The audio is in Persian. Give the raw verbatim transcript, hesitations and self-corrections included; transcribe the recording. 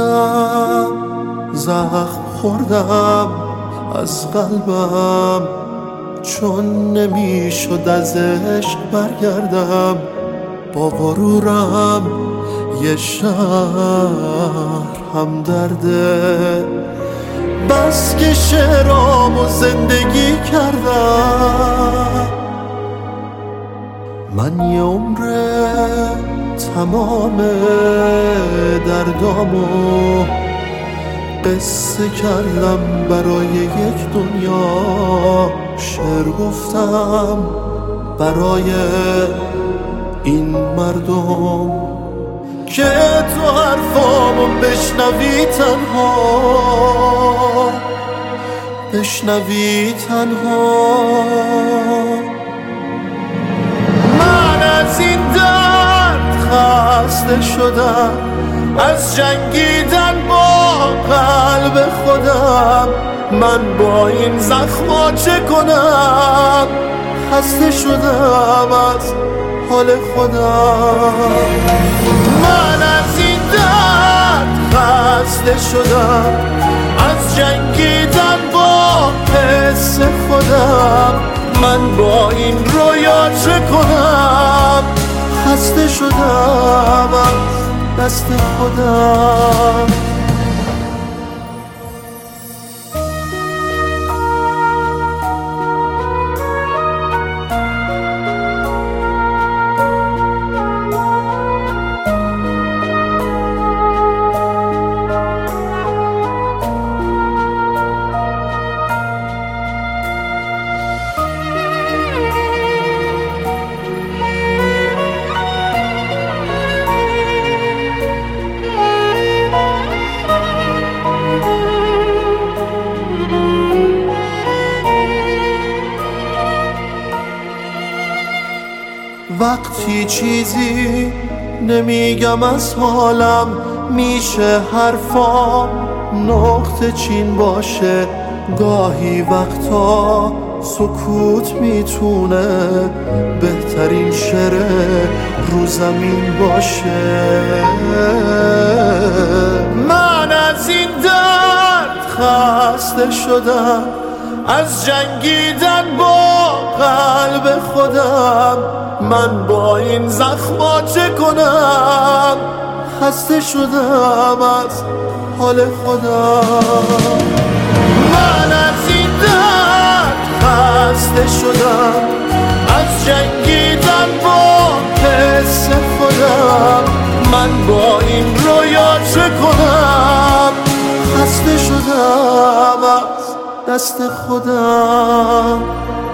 خوردم، زخم خوردم از قلبم، چون نمیشد از عشق برگردم. با غرورم یه شهر هم درده، بس که شعرامو زندگی کردم. من یه عمره تمام دردامو قصه کردم، برای یک دنیا شعر گفتم، برای این مردم که تو حرفامو بشنوی تنها، بشنوی تنها. من از این درد خسته شدم، از جنگیدن با قلب خودم. من با این زخما چه کنم؟ خسته شدم از حال خودم. من از این درد خسته شدم، از جنگیدن با حس خودم. من با این رویا چه کنم؟ خسته شدم از دست خودم. وقتی چیزی نمیگم از حالم، میشه حرفام نقطه چین باشه. گاهی وقتا سکوت میتونه بهترین شعر رو زمین باشه. من از این درد خسته شدم، از جنگیدن با قلب خودم. من با این زخما چه کنم؟ خسته شدم از حال خودم. من از این درد خسته شدم، از جنگیدن با حس خودم. من با این رویا چه کنم؟ خسته شدم از دست خودم.